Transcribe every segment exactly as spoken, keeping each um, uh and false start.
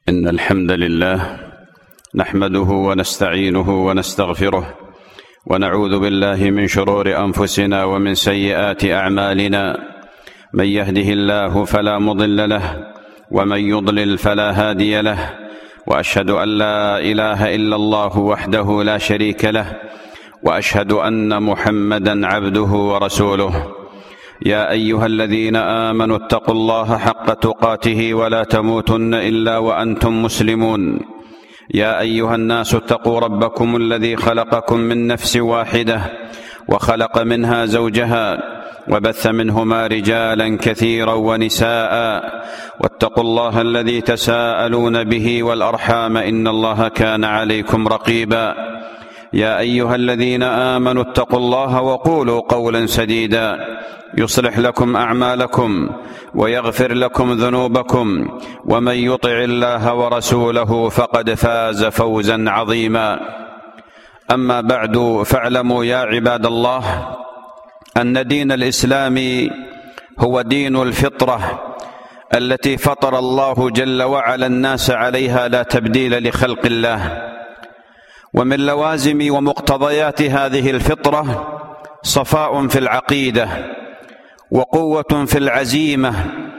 إن الحمد لله نحمده ونستعينه ونستغفره ونعوذ بالله من شرور أنفسنا ومن سيئات أعمالنا. من يهده الله فلا مضل له ومن يضلل فلا هادي له، وأشهد أن لا إله إلا الله وحده لا شريك له، وأشهد أن محمدًا عبده ورسوله. يا أيها الذين آمنوا اتقوا الله حق تقاته ولا تموتن إلا وأنتم مسلمون. يا أيها الناس اتقوا ربكم الذي خلقكم من نفس واحدة وخلق منها زوجها وبث منهما رجالا كثيرا ونساء، واتقوا الله الذي تساءلون به والأرحام إن الله كان عليكم رقيبا. يا أيها الذين آمنوا اتقوا الله وقولوا قولا سديدا يصلح لكم أعمالكم ويغفر لكم ذنوبكم، ومن يطع الله ورسوله فقد فاز فوزا عظيما. أما بعد، فاعلموا يا عباد الله أن دين الإسلام هو دين الفطرة التي فطر الله جل وعلا الناس عليها، لا تبديل لخلق الله. ومن لوازم ومقتضيات هذه الفطرة صفاء في العقيدة، وقوة في العزيمة،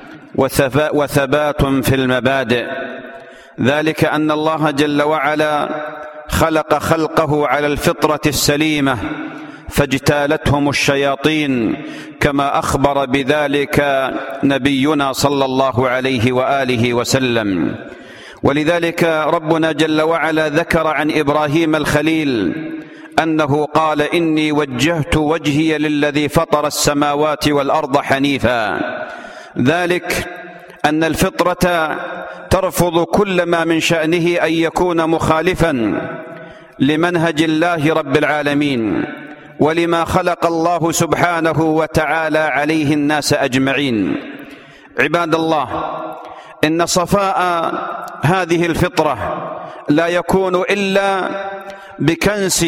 وثبات في المبادئ. ذلك أن الله جل وعلا خلق خلقه على الفطرة السليمة، فاجتالتهم الشياطين كما أخبر بذلك نبينا صلى الله عليه وآله وسلم. ولذلك ربنا جل وعلا ذكر عن إبراهيم الخليل أنه قال: إني وجهت وجهي للذي فطر السماوات والأرض حنيفا. ذلك أن الفطرة ترفض كل ما من شأنه أن يكون مخالفا لمنهج الله رب العالمين ولما خلق الله سبحانه وتعالى عليه الناس أجمعين. عباد الله، إن صفاء هذه الفطرة لا يكون إلا بكنس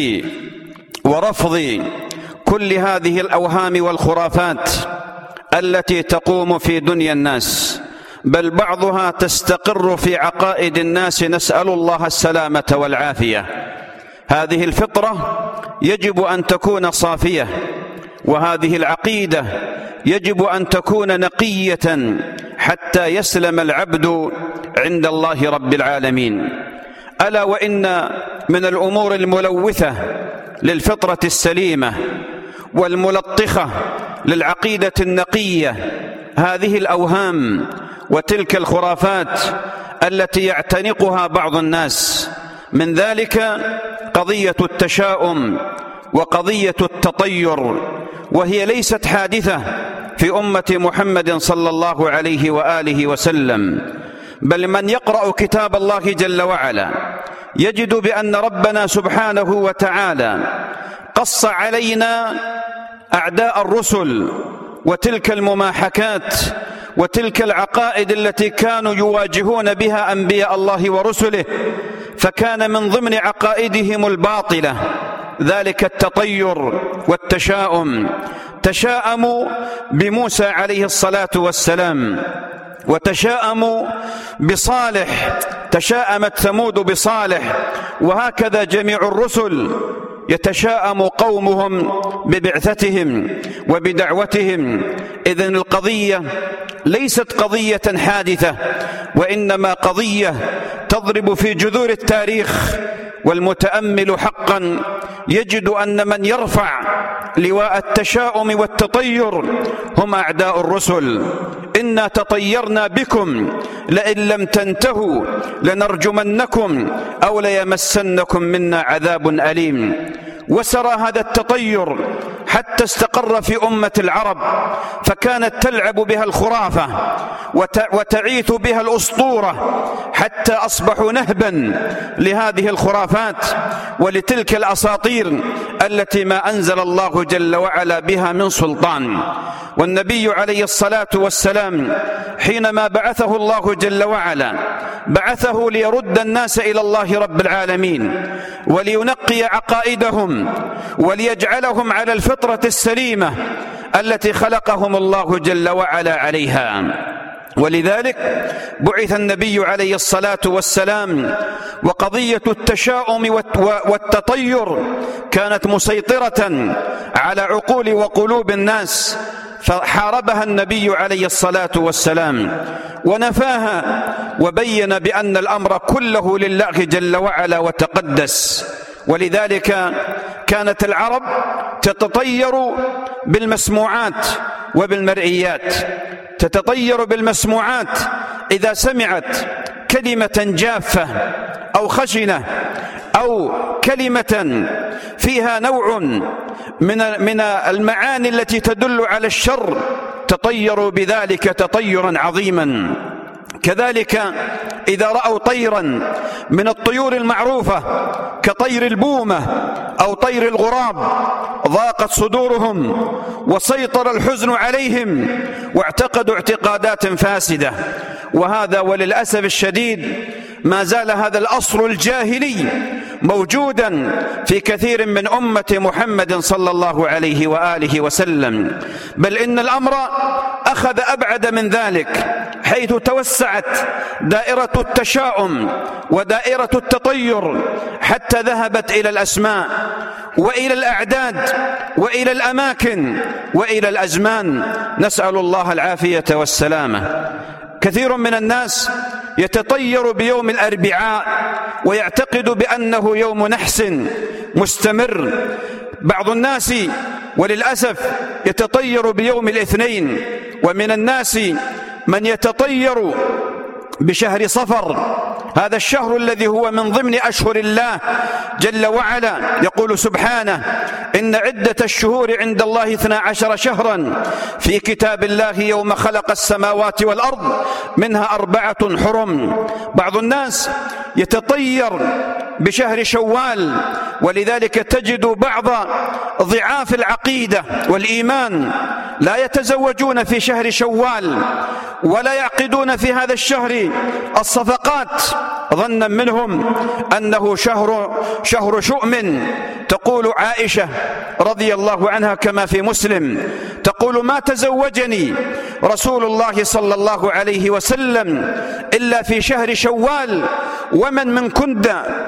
ورفض كل هذه الأوهام والخرافات التي تقوم في دنيا الناس، بل بعضها تستقر في عقائد الناس، نسأل الله السلامة والعافية. هذه الفطرة يجب أن تكون صافية، وهذه العقيدة يجب أن تكون نقية حتى يسلم العبد عند الله رب العالمين. ألا وإن من الأمور الملوثة للفطرة السليمة والملطخة للعقيدة النقية هذه الأوهام وتلك الخرافات التي يعتنقها بعض الناس. من ذلك قضية التشاؤم وقضية التطير، وهي ليست حادثة في أمة محمد صلى الله عليه وآله وسلم، بل من يقرأ كتاب الله جل وعلا يجد بأن ربنا سبحانه وتعالى قص علينا أعداء الرسل وتلك المماحكات وتلك العقائد التي كانوا يواجهون بها أنبياء الله ورسله، فكان من ضمن عقائدهم الباطلة ذلك التطير والتشاؤم. تشاءموا بموسى عليه الصلاة والسلام، وتشاءموا بصالح، تشاءمت ثمود بصالح، وهكذا جميع الرسل يتشاءم قومهم ببعثتهم وبدعوتهم. إذن القضية ليست قضية حادثة، وإنما قضية تضرب في جذور التاريخ. والمتأمل حقا يجد أن من يرفع لواء التشاؤم والتطير هم أعداء الرسل. إنا تطيرنا بكم لئن لم تنتهوا لنرجمنكم أو ليمسنكم منا عذاب أليم. وسرى هذا التطير حتى استقر في أمة العرب، فكانت تلعب بها الخرافة وتعيث بها الأسطورة، حتى أصبحوا نهبا لهذه الخرافات ولتلك الأساطير التي ما أنزل الله جل وعلا بها من سلطان. والنبي عليه الصلاة والسلام حينما بعثه الله جل وعلا بعثه ليرد الناس إلى الله رب العالمين، ولينقي عقائدهم، وليجعلهم على الفطرة السليمة التي خلقهم الله جل وعلا عليها. ولذلك بعث النبي عليه الصلاة والسلام، وقضية التشاؤم والتطير كانت مسيطرة على عقول وقلوب الناس، فحاربها النبي عليه الصلاة والسلام ونفاها، وبين بأن الأمر كله لله جل وعلا وتقدس. ولذلك كانت العرب تتطير بالمسموعات وبالمرئيات، تتطير بالمسموعات إذا سمعت كلمة جافة أو خشنة أو كلمة فيها نوع من من المعاني التي تدل على الشر تطيروا بذلك تطيرا عظيما. كذلك إذا رأوا طيرا من الطيور المعروفة كطير البومة أو طير الغراب ضاقت صدورهم وسيطر الحزن عليهم واعتقدوا اعتقادات فاسدة. وهذا وللأسف الشديد ما زال هذا الأصل الجاهلي موجودا في كثير من أمة محمد صلى الله عليه وآله وسلم، بل إن الأمر أخذ أبعد من ذلك، حيث توسعت دائرة التشاؤم ودائرة التطير حتى ذهبت إلى الأسماء وإلى الأعداد وإلى الأماكن وإلى الأزمان، نسأل الله العافية والسلامة. كثير من الناس يتطير بيوم الأربعاء ويعتقد بأنه يوم نحس مستمر. بعض الناس وللأسف يتطير بيوم الاثنين، ومن الناس من يتطير بشهر صفر، هذا الشهر الذي هو من ضمن أشهر الله جل وعلا. يقول سبحانه: إن عدة الشهور عند الله اثنا عشر شهرا في كتاب الله يوم خلق السماوات والأرض منها أربعة حرم. بعض الناس يتطير بشهر شوال، ولذلك تجد بعض ضعاف العقيدة والإيمان لا يتزوجون في شهر شوال ولا يعقدون في هذا الشهر الصفقات ظنا منهم أنه شهر شهر شؤم. تقول عائشة رضي الله عنها كما في مسلم، تقول: ما تزوجني رسول الله صلى الله عليه وسلم إلا في شهر شوال، ومن من كن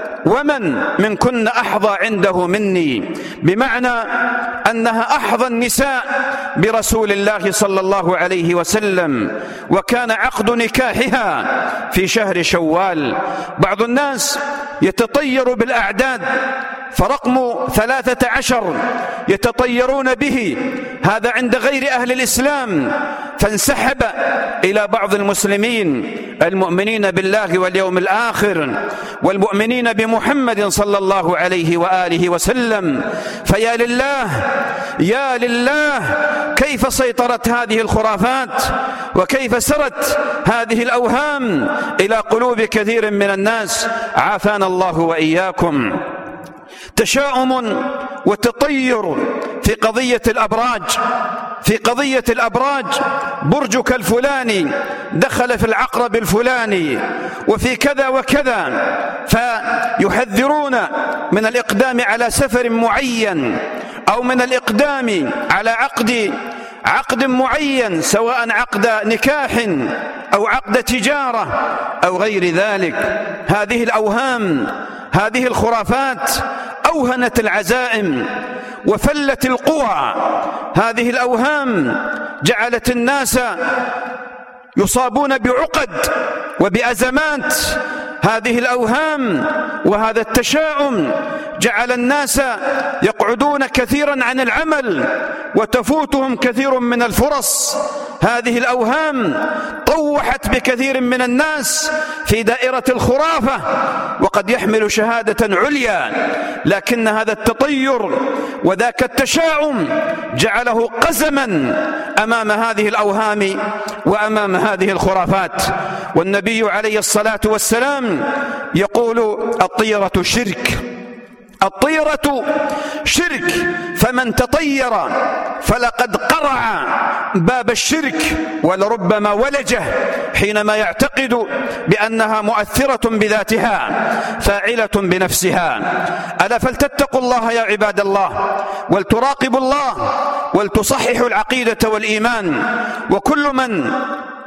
ومن من كن أحظى عنده مني، بمعنى أنها أحظى النساء برسول الله صلى الله عليه وسلم، وكان عقد نكاحها في شهر شوال. بعض الناس يتطير بالأعداد، فرقم ثلاثة عشر يتطيرون به، هذا عند غير أهل الإسلام، فانسحب إلى بعض المسلمين المؤمنين بالله واليوم الآخر والمؤمنين بمحمد صلى الله عليه وآله وسلم. فيا لله يا لله كيف سيطرت هذه الخرافات وكيف سرت هذه الأوهام إلى قلوب كثير من الناس، عافانا الله وإياكم. تشاؤم وتطير في قضية الأبراج، في قضية الأبراج برجك الفلاني دخل في العقرب الفلاني وفي كذا وكذا، فيحذرون من الإقدام على سفر معين أو من الإقدام على عقد عقد معين، سواء عقد نكاح أو عقد تجارة أو غير ذلك. هذه الأوهام، هذه الخرافات أوهنت العزائم وفلت القوى. هذه الأوهام جعلت الناس يصابون بعقد وبأزمات. هذه الأوهام وهذا التشاؤم جعل الناس يقعدون كثيرا عن العمل وتفوتهم كثير من الفرص. هذه الأوهام طوحت بكثير من الناس في دائرة الخرافة، وقد يحمل شهادة عليا، لكن هذا التطير وذاك التشاؤم جعله قزما أمام هذه الأوهام وأمام هذه الخرافات. والنبي عليه الصلاة والسلام يقول: الطيرة شرك، الطيرة شرك، فمن تطير فلقد قرع باب الشرك ولربما ولجه، حينما يعتقد بأنها مؤثرة بذاتها فاعلة بنفسها. ألا فلتتقوا الله يا عباد الله، ولتراقبوا الله، ولتصححوا العقيدة والإيمان. وكل من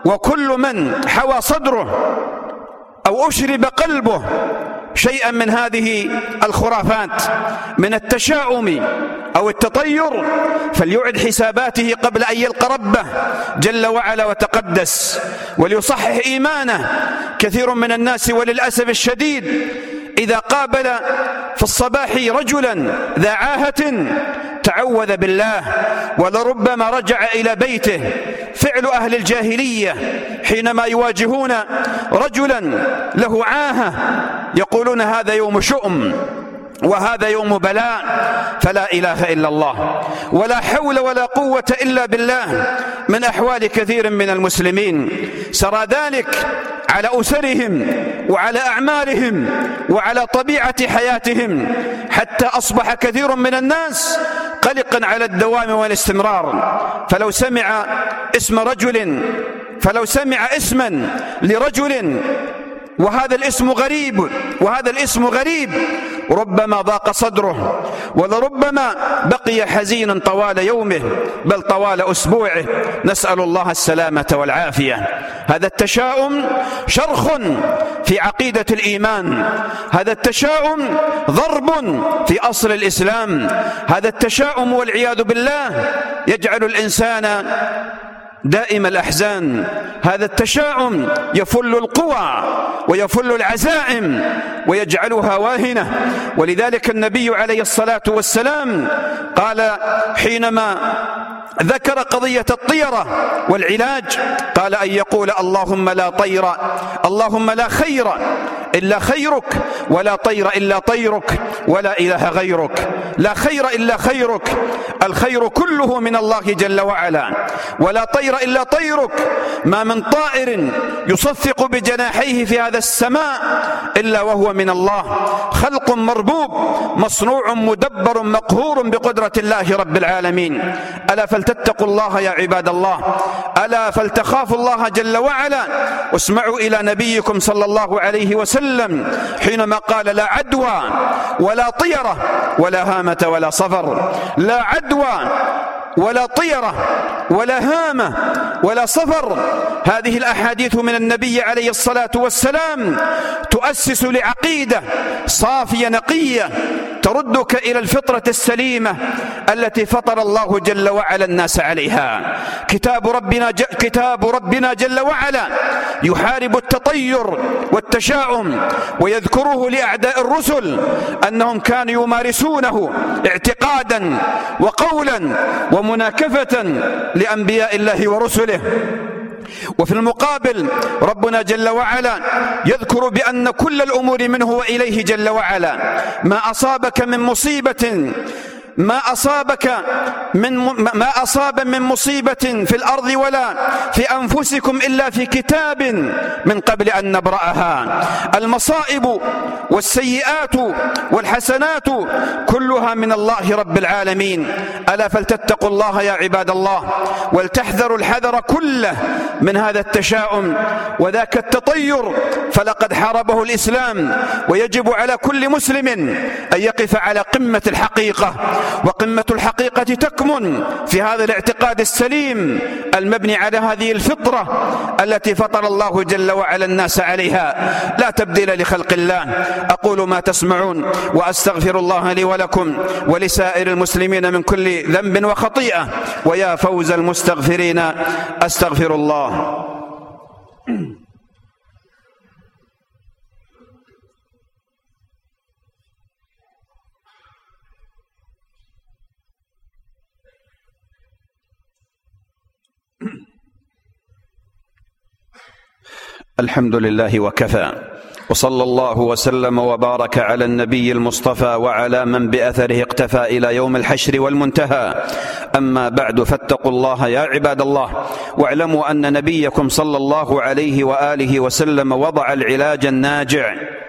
وكل من حوى صدره أو أشرب قلبه شيئا من هذه الخرافات من التشاؤم أو التطير فليعد حساباته قبل أن يلقى ربه جل وعلا وتقدس، وليصحح إيمانه. كثير من الناس وللأسف الشديد إذا قابل في الصباح رجلا ذا عاهة تعوذ بالله، ولربما رجع إلى بيته. فعل أهل الجاهلية حينما يواجهون رجلا له عاهة يقولون هذا يوم شؤم وهذا يوم بلاء، فلا إله إلا الله ولا حول ولا قوة إلا بالله. من أحوال كثير من المسلمين سرى ذلك على أسرهم وعلى أعمالهم وعلى طبيعة حياتهم، حتى أصبح كثير من الناس قلقا على الدوام والاستمرار. فلو سمع اسم رجل فلو سمع اسما لرجل وهذا الاسم غريب وهذا الاسم غريب ربما ضاق صدره، ولربما بقي حزينا طوال يومه بل طوال أسبوعه، نسأل الله السلامة والعافية. هذا التشاؤم شرخ في عقيدة الإيمان، هذا التشاؤم ضرب في أصل الإسلام، هذا التشاؤم والعياذ بالله يجعل الإنسان دائم الأحزان، هذا التشاؤم يفل القوى ويفل العزائم ويجعلها واهنة. ولذلك النبي عليه الصلاة والسلام قال حينما ذكر قضية الطيرة والعلاج قال أن يقول اللهم لا طير اللهم لا خير إلا خيرك ولا طير إلا طيرك ولا إله غيرك، لا خير إلا خيرك، الخير كله من الله جل وعلا، ولا طير إلا طيرك، ما من طائر يصفق بجناحيه في هذا السماء إلا وهو من الله، خلق مربوب مصنوع مدبر مقهور بقدرة الله رب العالمين. ألا فلتتقوا الله يا عباد الله، ألا فلتخافوا الله جل وعلا، واسمعوا إلى نبيكم صلى الله عليه وسلم حينما قال لا عدوى ولا طيرة ولا هامة ولا صفر، لا عدوى ولا طيرة ولا هامة ولا صفر. هذه الأحاديث من النبي عليه الصلاة والسلام تؤسس لعقيدة صافية نقية تردك إلى الفطرة السليمة التي فطر الله جل وعلا الناس عليها. كتاب ربنا, ج... كتاب ربنا جل وعلا يحارب التطير والتشاؤم، ويذكره لأعداء الرسل أنهم كانوا يمارسونه اعتقادا وقولا ومناكفة لأنبياء الله ورسله. وفي المقابل ربنا جل وعلا يذكر بأن كل الأمور منه وإليه جل وعلا، ما أصابك من مصيبة ما أصابك من ما أصاب من مصيبة في الأرض ولا في أنفسكم إلا في كتاب من قبل أن نبرأها. المصائب والسيئات والحسنات كلها من الله رب العالمين. ألا فلتتقوا الله يا عباد الله، ولتحذروا الحذر كله من هذا التشاؤم وذاك التطير، فلقد حاربه الإسلام، ويجب على كل مسلم أن يقف على قمة الحقيقة، وقمة الحقيقة تكمن في هذا الاعتقاد السليم المبني على هذه الفطرة التي فطر الله جل وعلا الناس عليها، لا تبديل لخلق الله. أقول ما تسمعون وأستغفر الله لي ولكم ولسائر المسلمين من كل ذنب وخطيئة، ويا فوز المستغفرين أستغفر الله. الحمد لله وكفى، وصلى الله وسلم وبارك على النبي المصطفى وعلى من بأثره اقتفى إلى يوم الحشر والمنتهى. أما بعد، فاتقوا الله يا عباد الله، واعلموا أن نبيكم صلى الله عليه وآله وسلم وضع العلاج الناجع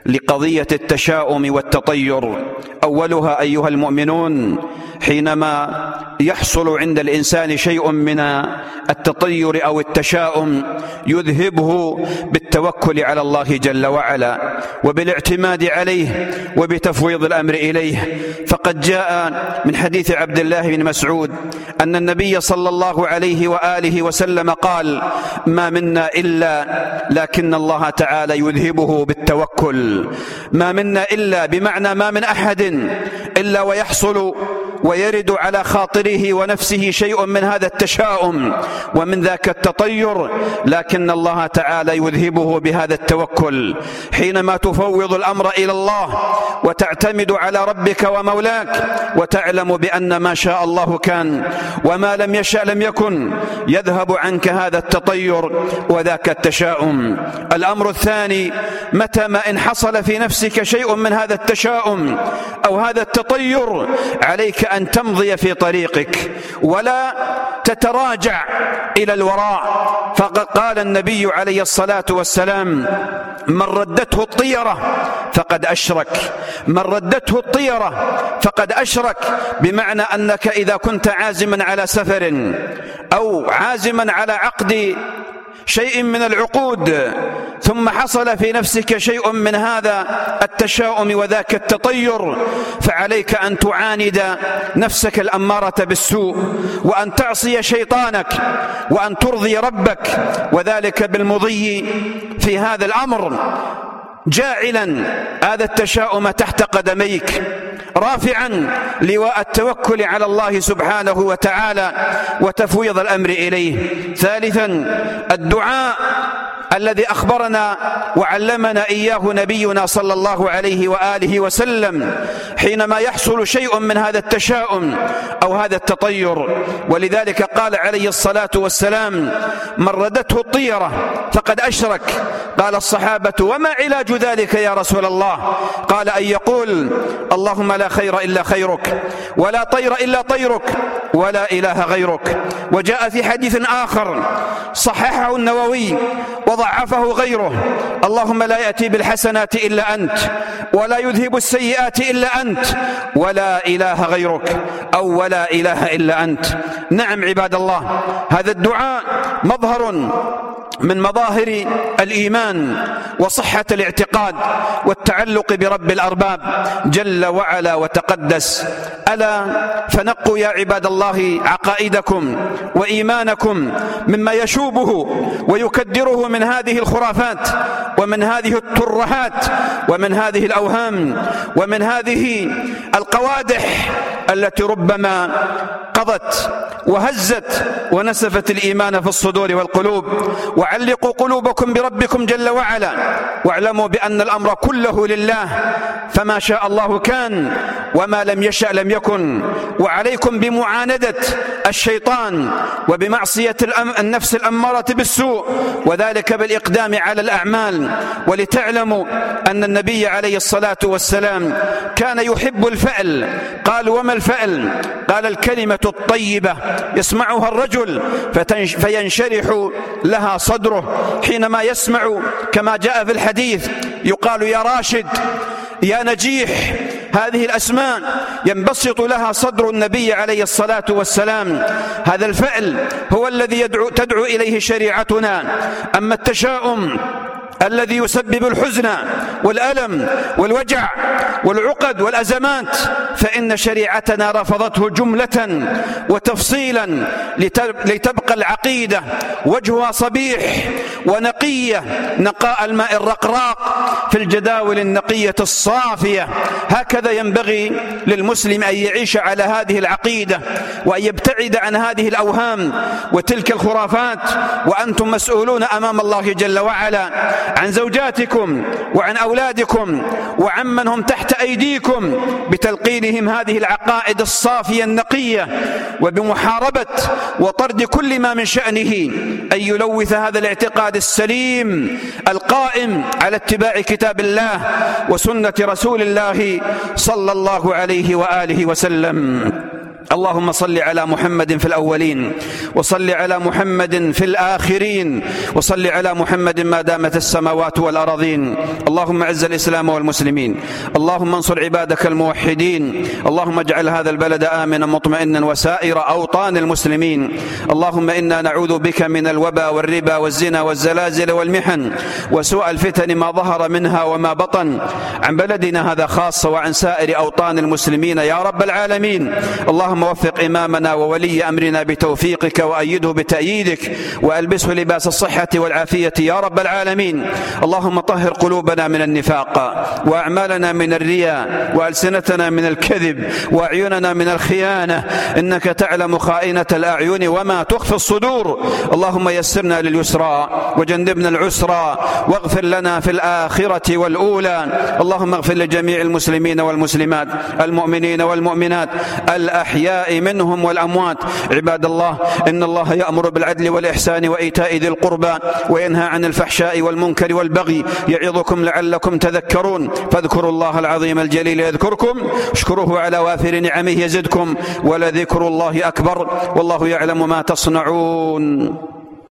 لقضية التشاؤم والتطير. أولها أيها المؤمنون حينما يحصل عند الإنسان شيء من التطير أو التشاؤم يذهبه بالتوكل على الله جل وعلا وبالاعتماد عليه وبتفويض الأمر إليه. فقد جاء من حديث عبد الله بن مسعود أن النبي صلى الله عليه وآله وسلم قال: ما منا إلا لكن الله تعالى يذهبه بالتوكل. ما منا إلا بمعنى ما من أحد إلا ويحصل ويرد على خاطره ونفسه شيء من هذا التشاؤم ومن ذاك التطير، لكن الله تعالى يذهبه بهذا التوكل. حينما تفوض الأمر إلى الله وتعتمد على ربك ومولاك وتعلم بأن ما شاء الله كان وما لم يشأ لم يكن، يذهب عنك هذا التطير وذاك التشاؤم. الأمر الثاني: متى ما إن حصل في نفسك شيء من هذا التشاؤم أو هذا التطير عليك أن تمضي في طريقك ولا تتراجع إلى الوراء. فقال النبي عليه الصلاة والسلام: من ردته الطيرة فقد أشرك. من ردته الطيرة فقد أشرك، بمعنى أنك إذا كنت عازما على سفر أو عازما على عقد شيء من العقود ثم حصل في نفسك شيء من هذا التشاؤم وذاك التطير، فعليك أن تعاند نفسك الأمارة بالسوء وأن تعصي شيطانك وأن ترضي ربك، وذلك بالمضي في هذا الأمر جاعلا هذا التشاؤم تحت قدميك، رافعا لواء التوكل على الله سبحانه وتعالى وتفويض الأمر إليه. ثالثا: الدعاء الذي أخبرنا وعلمنا إياه نبينا صلى الله عليه وآله وسلم حينما يحصل شيء من هذا التشاؤم أو هذا التطير. ولذلك قال عليه الصلاة والسلام: من ردته الطيرة فقد أشرك. قال الصحابة: وما علاج ذلك يا رسول الله؟ قال: أن يقول: اللهم لا خير إلا خيرك ولا طير إلا طيرك ولا إله غيرك. وجاء في حديث آخر صححه النووي وضعفه غيره: اللهم لا يأتي بالحسنات إلا أنت ولا يذهب السيئات إلا أنت ولا إله غيرك أو ولا إله إلا أنت. نعم عباد الله، هذا الدعاء مظهر من مظاهر الإيمان وصحة الاعتقاد والتعلق برب الأرباب جل وعلا وتقدس. ألا فنقوا يا عباد الله عقائدكم وإيمانكم مما يشوبه ويكدره من هذه الخرافات ومن هذه الترهات ومن هذه الأوهام ومن هذه القوادح التي ربما قضت وهزت ونسفت الإيمان في الصدور والقلوب. وعلقوا قلوبكم بربكم جل وعلا واعلموا بأن الأمر كله لله، فما شاء الله كان وما لم يشأ لم يكن. وعليكم بمعاندة الشيطان وبمعصية النفس الأمارة بالسوء، وذلك بالإقدام على الأعمال. ولتعلموا أن النبي عليه الصلاة والسلام كان يحب الفعل. قال: وما الفعل؟ قال: الكلمة الطيبة يسمعها الرجل فينشرح لها صدره حينما يسمع، كما جاء في الحديث يقال: يا راشد، يا نجيح. هذه الأسماء ينبسط لها صدر النبي عليه الصلاة والسلام. هذا الفعل هو الذي يدعو تدعو إليه شريعتنا. أما التشاؤم الذي يسبب الحزن والألم والوجع والعقد والأزمات فإن شريعتنا رفضته جملة وتفصيلا لتبقى العقيدة وجهها صبيح ونقية نقاء الماء الرقراق في الجداول النقية الصافية. هكذا ينبغي للمسلم أن يعيش على هذه العقيدة وأن يبتعد عن هذه الأوهام وتلك الخرافات، وأنتم مسؤولون أمام الله جل وعلا عن زوجاتكم وعن أولادكم وعن من هم تحت أيديكم بتلقينهم هذه العقائد الصافية النقية، وبمحاربة وطرد كل ما من شأنه أن يلوث هذا الاعتقاد السليم القائم على اتباع كتاب الله وسنة رسول الله صلى الله عليه وآله وسلم. اللهم صل على محمد في الأولين، وصل على محمد في الآخرين، وصل على محمد ما دامت السماوات والأراضين. اللهم أعز الإسلام والمسلمين، اللهم انصر عبادك الموحدين، اللهم اجعل هذا البلد آمنا مطمئنا وسائر أوطان المسلمين. اللهم إنا نعوذ بك من الوبا والربا والزنا والزلازل والمحن وسوء الفتن ما ظهر منها وما بطن، عن بلدنا هذا خاصة وعن سائر أوطان المسلمين يا رب العالمين. اللهم وفق إمامنا وولي أمرنا بتوفيقك، وأيده بتأييدك، وألبسه لباس الصحة والعافية يا رب العالمين. اللهم طهر قلوبنا من النفاق، وأعمالنا من الرياء، وألسنتنا من الكذب، وأعيننا من الخيانة، إنك تعلم خائنة الأعين وما تخفي الصدور. اللهم يسرنا لليسرى وجنبنا العسرى، واغفر لنا في الآخرة والأولى. اللهم اغفر لجميع المسلمين والمسلمات، المؤمنين والمؤمنات، الأحياء منهم والأموات. عباد الله، إن الله يأمر بالعدل والإحسان وإيتاء ذي القربى، وينهى عن الفحشاء والمنكر والبغي، يعظكم لعلكم تذكرون. فاذكروا الله العظيم الجليل يذكركم، اشكروه على وافر نعمه يزدكم، ولذكر الله أكبر، والله يعلم ما تصنعون.